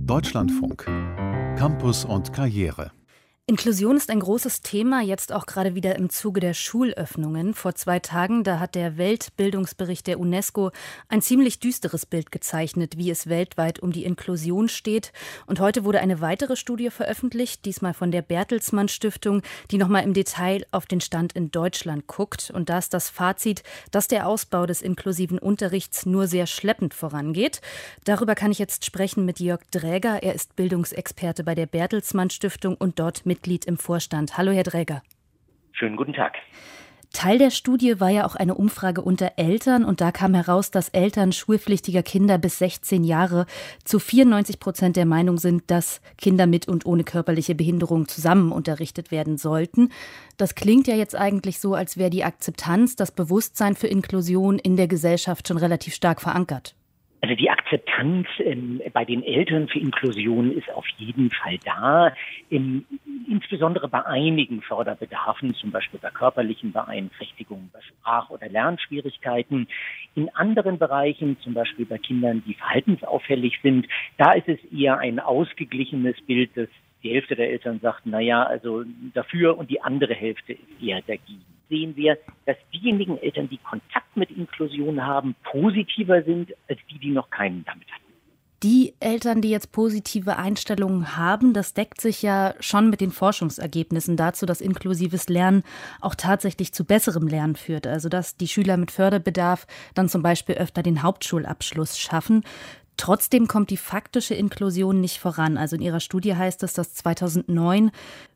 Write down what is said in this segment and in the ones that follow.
Deutschlandfunk. Campus und Karriere. Inklusion ist ein großes Thema, jetzt auch gerade wieder im Zuge der Schulöffnungen. Vor 2 Tagen, da hat der Weltbildungsbericht der UNESCO ein ziemlich düsteres Bild gezeichnet, wie es weltweit um die Inklusion steht. Und heute wurde eine weitere Studie veröffentlicht, diesmal von der Bertelsmann Stiftung, die nochmal im Detail auf den Stand in Deutschland guckt. Und da ist das Fazit, dass der Ausbau des inklusiven Unterrichts nur sehr schleppend vorangeht. Darüber kann ich jetzt sprechen mit Jörg Dräger. Er ist Bildungsexperte bei der Bertelsmann Stiftung und dort Mitglied im Vorstand. Hallo, Herr Dräger. Schönen guten Tag. Teil der Studie war ja auch eine Umfrage unter Eltern und da kam heraus, dass Eltern schulpflichtiger Kinder bis 16 Jahre zu 94% der Meinung sind, dass Kinder mit und ohne körperliche Behinderung zusammen unterrichtet werden sollten. Das klingt ja jetzt eigentlich so, als wäre die Akzeptanz, das Bewusstsein für Inklusion in der Gesellschaft schon relativ stark verankert. Also die Akzeptanz bei den Eltern für Inklusion ist auf jeden Fall da. Insbesondere bei einigen Förderbedarfen, zum Beispiel bei körperlichen Beeinträchtigungen, bei Sprach- oder Lernschwierigkeiten. In anderen Bereichen, zum Beispiel bei Kindern, die verhaltensauffällig sind, da ist es eher ein ausgeglichenes Bild, dass die Hälfte der Eltern sagt, naja, also dafür, und die andere Hälfte ist eher dagegen. Sehen wir, dass diejenigen Eltern, die Kontakt mit Inklusion haben, positiver sind als die, die noch keinen damit hatten. Die Eltern, die jetzt positive Einstellungen haben, das deckt sich ja schon mit den Forschungsergebnissen dazu, dass inklusives Lernen auch tatsächlich zu besserem Lernen führt. Also dass die Schüler mit Förderbedarf dann zum Beispiel öfter den Hauptschulabschluss schaffen. Trotzdem kommt die faktische Inklusion nicht voran. Also in Ihrer Studie heißt es, dass 2009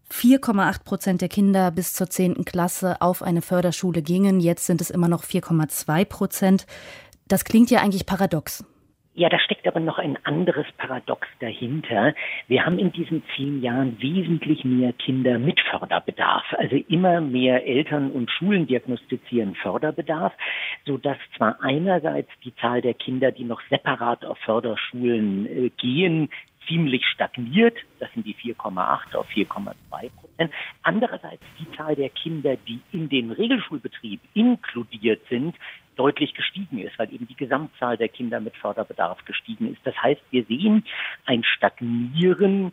4,8% der Kinder bis zur 10. Klasse auf eine Förderschule gingen. Jetzt sind es immer noch 4,2%. Das klingt ja eigentlich paradox. Ja, da steckt aber noch ein anderes Paradox dahinter. Wir haben in diesen 10 Jahren wesentlich mehr Kinder mit Förderbedarf. Also immer mehr Eltern und Schulen diagnostizieren Förderbedarf, sodass zwar einerseits die Zahl der Kinder, die noch separat auf Förderschulen gehen, ziemlich stagniert. Das sind die 4,8 auf 4,2%. Andererseits die Zahl der Kinder, die in den Regelschulbetrieb inkludiert sind, deutlich gestiegen ist, weil eben die Gesamtzahl der Kinder mit Förderbedarf gestiegen ist. Das heißt, wir sehen ein Stagnieren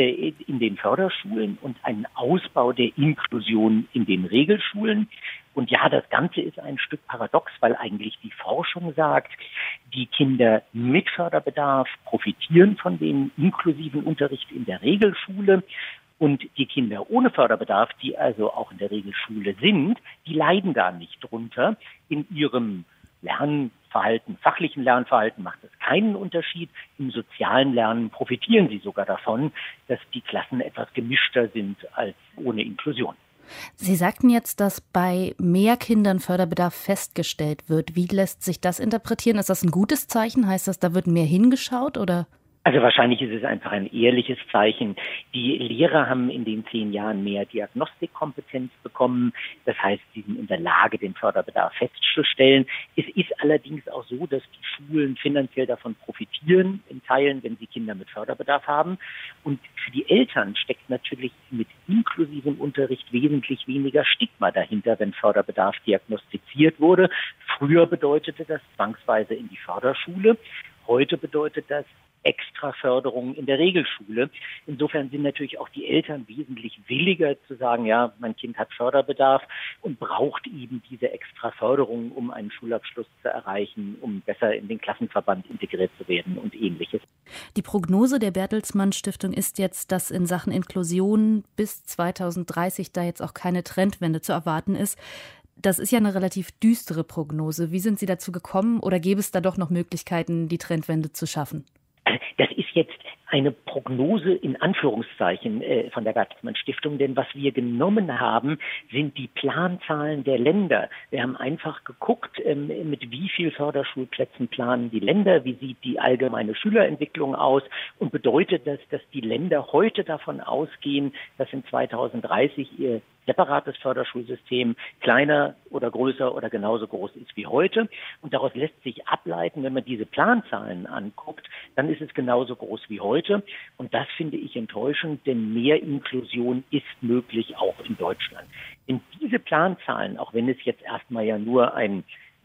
in den Förderschulen und einen Ausbau der Inklusion in den Regelschulen. Und ja, das Ganze ist ein Stück paradox, weil eigentlich die Forschung sagt, die Kinder mit Förderbedarf profitieren von dem inklusiven Unterricht in der Regelschule. Und die Kinder ohne Förderbedarf, die also auch in der Regelschule sind, die leiden da nicht drunter. In ihrem Lernverhalten, fachlichen Lernverhalten macht es keinen Unterschied. Im sozialen Lernen profitieren sie sogar davon, dass die Klassen etwas gemischter sind als ohne Inklusion. Sie sagten jetzt, dass bei mehr Kindern Förderbedarf festgestellt wird. Wie lässt sich das interpretieren? Ist das ein gutes Zeichen? Heißt das, da wird mehr hingeschaut oder? Also wahrscheinlich ist es einfach ein ehrliches Zeichen. Die Lehrer haben in den 10 Jahren mehr Diagnostikkompetenz bekommen. Das heißt, sie sind in der Lage, den Förderbedarf festzustellen. Es ist allerdings auch so, dass die Schulen finanziell davon profitieren, in Teilen, wenn sie Kinder mit Förderbedarf haben. Und für die Eltern steckt natürlich mit inklusivem Unterricht wesentlich weniger Stigma dahinter, wenn Förderbedarf diagnostiziert wurde. Früher bedeutete das zwangsweise in die Förderschule. Heute bedeutet das Extraförderung in der Regelschule. Insofern sind natürlich auch die Eltern wesentlich williger zu sagen, ja, mein Kind hat Förderbedarf und braucht eben diese Extraförderung, um einen Schulabschluss zu erreichen, um besser in den Klassenverband integriert zu werden und Ähnliches. Die Prognose der Bertelsmann Stiftung ist jetzt, dass in Sachen Inklusion bis 2030 da jetzt auch keine Trendwende zu erwarten ist. Das ist ja eine relativ düstere Prognose. Wie sind Sie dazu gekommen oder gäbe es da doch noch Möglichkeiten, die Trendwende zu schaffen? Das ist jetzt eine Prognose in Anführungszeichen von der Bertelsmann Stiftung, denn was wir genommen haben, sind die Planzahlen der Länder. Wir haben einfach geguckt, mit wie viel Förderschulplätzen planen die Länder, wie sieht die allgemeine Schülerentwicklung aus und bedeutet das, dass die Länder heute davon ausgehen, dass in 2030 ihr separates Förderschulsystem kleiner oder größer oder genauso groß ist wie heute. Und daraus lässt sich ableiten, wenn man diese Planzahlen anguckt, dann ist es genauso groß wie heute. Und das finde ich enttäuschend, denn mehr Inklusion ist möglich auch in Deutschland. Denn diese Planzahlen, auch wenn es jetzt erstmal ja nur ein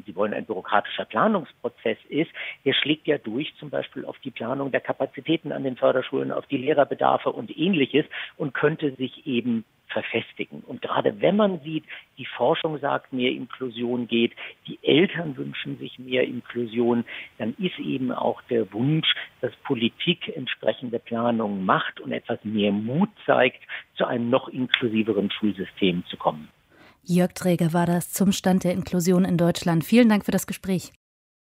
Sie wollen, ein bürokratischer Planungsprozess ist, der schlägt ja durch zum Beispiel auf die Planung der Kapazitäten an den Förderschulen, auf die Lehrerbedarfe und Ähnliches und könnte sich eben verfestigen. Und gerade wenn man sieht, die Forschung sagt, mehr Inklusion geht, die Eltern wünschen sich mehr Inklusion, dann ist eben auch der Wunsch, dass Politik entsprechende Planungen macht und etwas mehr Mut zeigt, zu einem noch inklusiveren Schulsystem zu kommen. Jörg Träger war das zum Stand der Inklusion in Deutschland. Vielen Dank für das Gespräch.